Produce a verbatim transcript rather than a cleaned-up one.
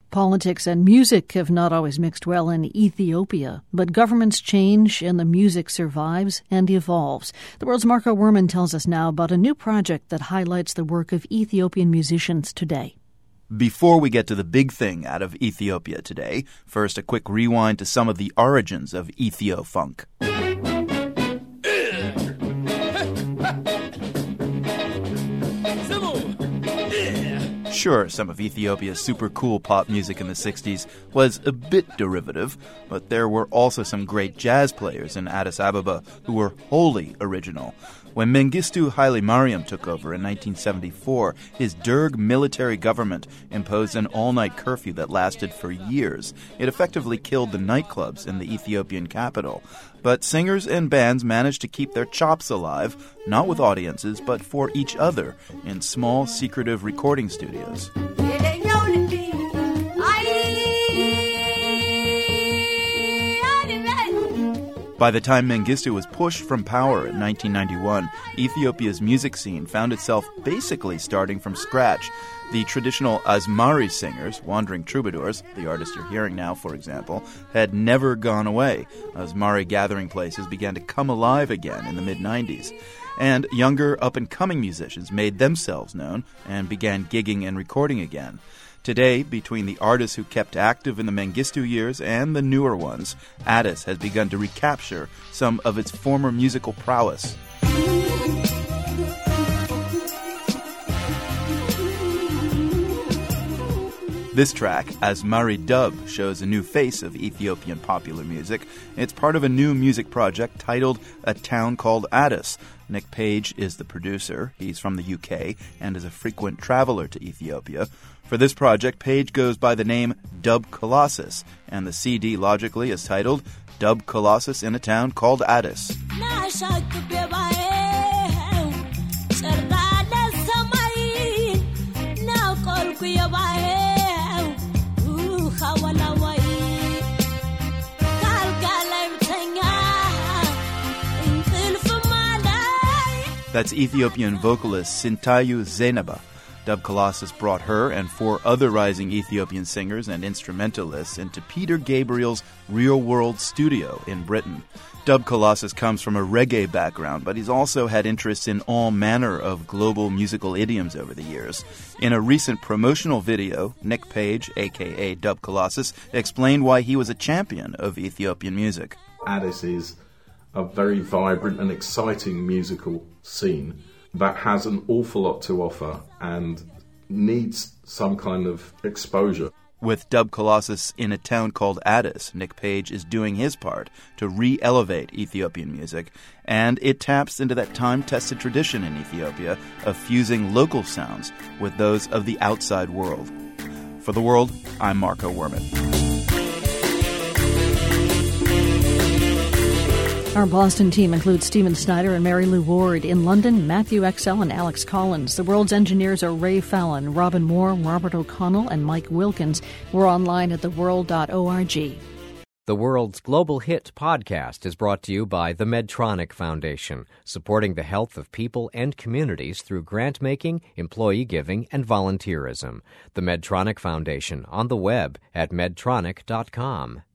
Politics and music have not always mixed well in Ethiopia, but governments change and the music survives and evolves. The World's Marco Werman tells us now about a new project that highlights the work of Ethiopian musicians today. Before we get to the big thing out of Ethiopia today, first a quick rewind to some of the origins of Ethio-funk. Sure, some of Ethiopia's super cool pop music in the sixties was a bit derivative, but there were also some great jazz players in Addis Ababa who were wholly original. When Mengistu Haile Mariam took over in nineteen seventy-four, his Derg military government imposed an all-night curfew that lasted for years. It effectively killed the nightclubs in the Ethiopian capital. But singers and bands managed to keep their chops alive, not with audiences, but for each other, in small, secretive recording studios. By the time Mengistu was pushed from power in nineteen ninety-one, Ethiopia's music scene found itself basically starting from scratch. The traditional Asmari singers, wandering troubadours, the artist you're hearing now, for example, had never gone away. Asmari gathering places began to come alive again in the mid-nineties. And younger, up-and-coming musicians made themselves known and began gigging and recording again. Today, between the artists who kept active in the Mengistu years and the newer ones, Addis has begun to recapture some of its former musical prowess. This track, Asmari Dub, shows a new face of Ethiopian popular music. It's part of a new music project titled A Town Called Addis. Nick Page is the producer. He's from the U K and is a frequent traveler to Ethiopia. For this project, Page goes by the name Dub Colossus, and the C D logically is titled Dub Colossus in a Town Called Addis. That's Ethiopian vocalist Sintayu Zainaba. Dub Colossus brought her and four other rising Ethiopian singers and instrumentalists into Peter Gabriel's Real World Studio in Britain. Dub Colossus comes from a reggae background, but he's also had interests in all manner of global musical idioms over the years. In a recent promotional video, Nick Page, a k a. Dub Colossus, explained why he was a champion of Ethiopian music. Addis is a very vibrant and exciting musical scene that has an awful lot to offer and needs some kind of exposure. With Dub Colossus in a town called Addis, Nick Page is doing his part to re-elevate Ethiopian music, and it taps into that time-tested tradition in Ethiopia of fusing local sounds with those of the outside world. For The World, I'm Marco Werman. Our Boston team includes Stephen Snyder and Mary Lou Ward. In London, Matthew Excel and Alex Collins. The World's engineers are Ray Fallon, Robin Moore, Robert O'Connell, and Mike Wilkins. We're online at the world dot org. The World's Global Hit podcast is brought to you by the Medtronic Foundation, supporting the health of people and communities through grant-making, employee giving, and volunteerism. The Medtronic Foundation on the web at medtronic dot com.